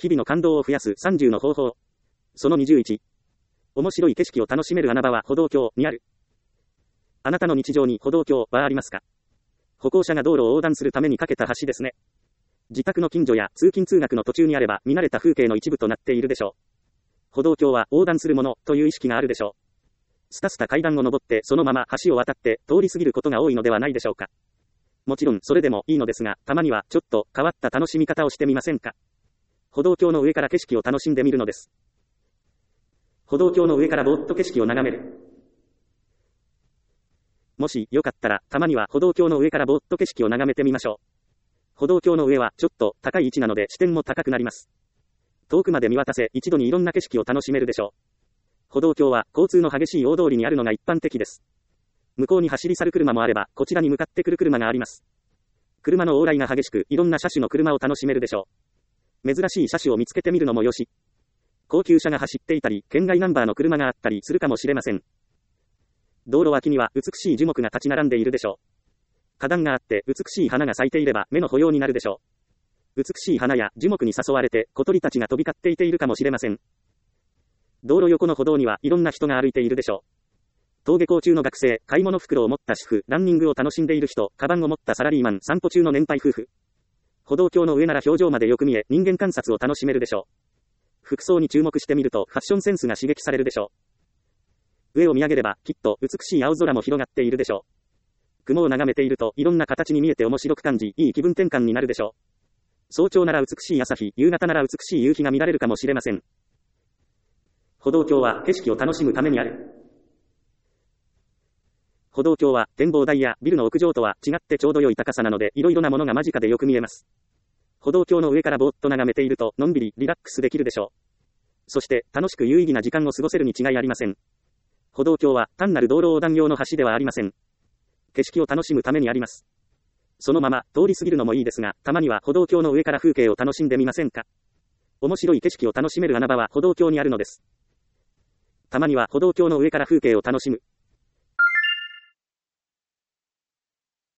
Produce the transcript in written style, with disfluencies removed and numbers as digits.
日々の感動を増やす30の方法。その21。面白い景色を楽しめる穴場は歩道橋にある。あなたの日常に歩道橋はありますか？歩行者が道路を横断するために架けた橋ですね。自宅の近所や通勤通学の途中にあれば見慣れた風景の一部となっているでしょう。歩道橋は横断するものという意識があるでしょう。スタスタ階段を登ってそのまま橋を渡って通り過ぎることが多いのではないでしょうか。もちろんそれでもいいのですが、たまにはちょっと変わった楽しみ方をしてみませんか。歩道橋の上から景色を楽しんでみるのです。歩道橋の上からぼーっと景色を眺める。もしよかったら、たまには歩道橋の上からぼーっと景色を眺めてみましょう。歩道橋の上はちょっと高い位置なので視点も高くなります。遠くまで見渡せ、一度にいろんな景色を楽しめるでしょう。歩道橋は交通の激しい大通りにあるのが一般的です。向こうに走り去る車もあれば、こちらに向かってくる車があります。車の往来が激しく、いろんな車種の車を楽しめるでしょう。珍しい車種を見つけてみるのもよし。高級車が走っていたり、県外ナンバーの車があったりするかもしれません。道路脇には美しい樹木が立ち並んでいるでしょう。花壇があって美しい花が咲いていれば目の保養になるでしょう。美しい花や樹木に誘われて小鳥たちが飛び交っていているかもしれません。道路横の歩道にはいろんな人が歩いているでしょう。登下校中の学生、買い物袋を持った主婦、ランニングを楽しんでいる人、カバンを持ったサラリーマン、散歩中の年配夫婦。歩道橋の上なら表情までよく見え、人間観察を楽しめるでしょう。服装に注目してみるとファッションセンスが刺激されるでしょう。上を見上げればきっと美しい青空も広がっているでしょう。雲を眺めているといろんな形に見えて面白く感じ、いい気分転換になるでしょう。早朝なら美しい朝日、夕方なら美しい夕日が見られるかもしれません。歩道橋は景色を楽しむためにある。歩道橋は展望台やビルの屋上とは違ってちょうど良い高さなのでいろいろなものが間近でよく見えます。歩道橋の上からぼーっと眺めているとのんびりリラックスできるでしょう。そして楽しく有意義な時間を過ごせるに違いありません。歩道橋は単なる道路横断用の橋ではありません。景色を楽しむためにあります。そのまま通り過ぎるのもいいですが、たまには歩道橋の上から風景を楽しんでみませんか。面白い景色を楽しめる穴場は歩道橋にあるのです。たまには歩道橋の上から風景を楽しむ。